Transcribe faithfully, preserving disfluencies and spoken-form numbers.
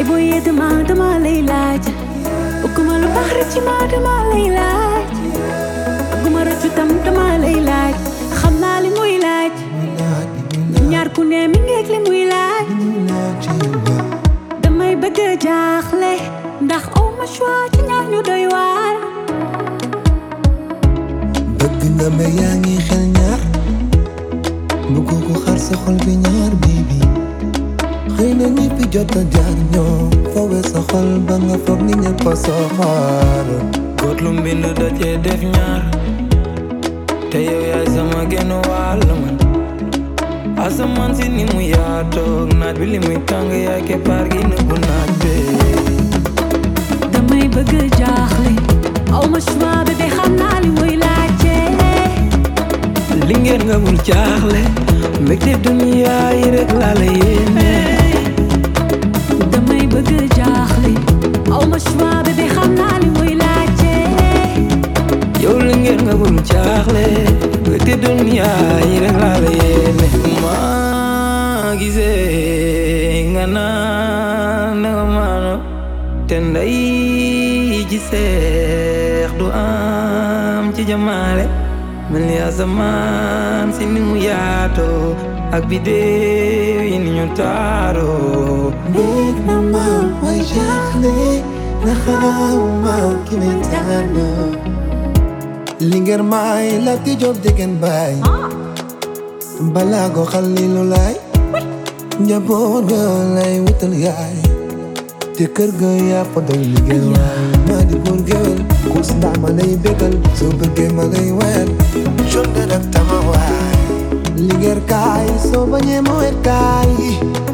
ay boye dama dama lay laaj bëgguma lu baax rek ci ma dama lay laaj bëgguma rëccu tam dama lay laaj xam naa li muy laaj ñaar ku ne mi ngeeg li muy laaj damay bëgg a jaaxle ndax aw ma choix ci ñaar ñu doy waar bëgg nga ma yaa ngi xel ñaar bëgg ko xar sa xol bi ñaar bibi xëy na ñi fi jot a jaar ñoo fowe sa xol ba nga foog ni ñëpp a soxor góor lu mbind da cee def ñaar te yow yaay sama genn wàll man asamaan si ni mu yaatoog naaj bi li muy tàng yaay keppaar gi nëbbu naaj bi damay bëgg a jaaxle aw ma choix bébé xam naa li muy laajte li ngeen nga bul jaaxle mbégte duniya yi rek laa la yéene damay bëgg a jaaxle aw ma choix bébé xam naa li muy laajte yow li ngeen nga bul jaaxle mbégte duniya yi rek laa la yéene ma gisee nga naan nga maano te nday ji seex du am ci jamaale mel ni asamaan si ni mu yaatoo ak biddew yi ni ñu taaroo néeg na ma way jaaxle na xawma ki may tànn li ngeen may la ti job degen baay balaa go xalilu laay njaboot ga lay wutal yaay te kër ga yaa fa doy liggéey waay maa di buur géwél kus ndaa ma lay bégal soo bëggee ma lay wayal jonde dak tama waay li ngeen kaay soo bañee ma wet kaay